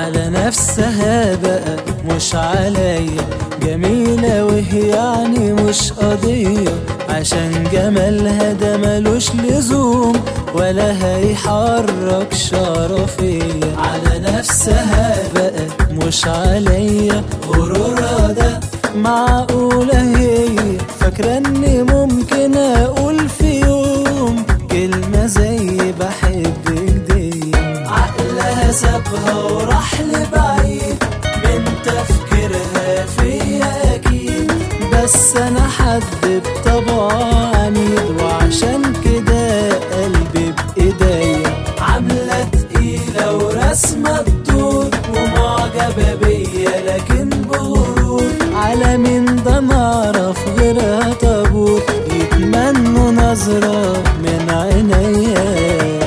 على نفسها بقى مش عليا، جميلة وهي يعني مش قضية، عشان جمالها ده ملوش لزوم ولا هيحرك شرفية. على نفسها بقى مش عليا، غرورها ده معقولة هي فاكرة اني ممكن اقول في يوم كلمة زي بحبك دي؟ عقلها سابها وراح لبعيد من تفكيرها فيا اكيد، بس انا حد بطبعه عنيد وعشان كده قلبي بايديا. عاملة تقيلة ورسمة الدور ومعجبة بيا لكن بغرور، على مين ده معرف غيرها طابور يتمنوا نظرة من عينيا.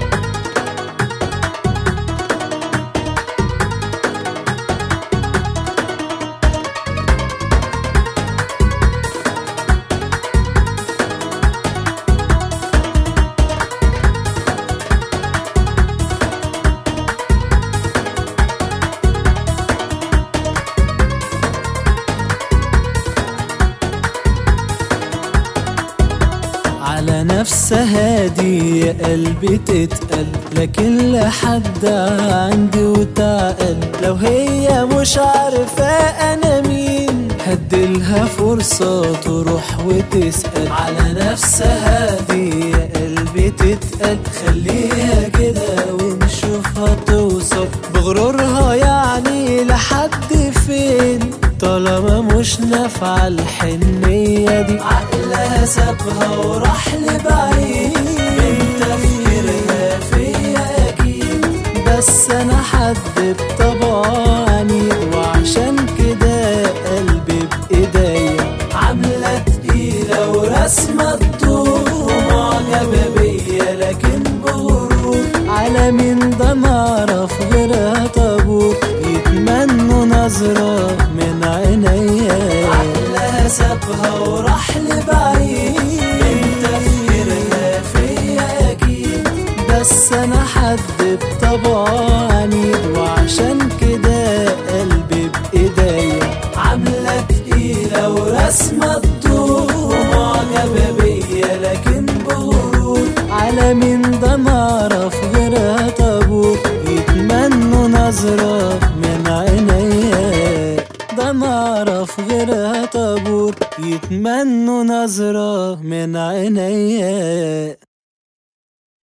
على نفسها دي يا قلبي تتقل، لكن لحد عندي وتعقل. لو هي مش عارفة أنا مين هديلها فرصة تروح وتسأل. على نفسها دي يا قلبي تتقل، خليها كده ونشوفها توصل بغرورها يعني لحد فين، طالما مش نافعة الحنية دي. عقلها سابها وراح لبعيد من تفكيرها فيا أكيد، بس أنا حد بطبعه عنيد وعشان كده قلبي بإيديا. عاملة تقيلة ورسمة الدور ومعجبة بيا لكن بغرور، على مين ده معرف غيرها طابور يتمنوا نظرة من عينيا. عقلها سابها وراح لبعيد من تفكيرها فيا أكيد، بس أنا حد بطبعه عنيد وعشان كده قلبي بإيديا. عاملة تقيلة ورسمة الدور ومعجبة بيا لكن بغرور، على مين ده معرف غيرها طابور يتمنوا نظرة من عينيا. ده معرف غيرها طابور يتمنوا نظرة من عينيا.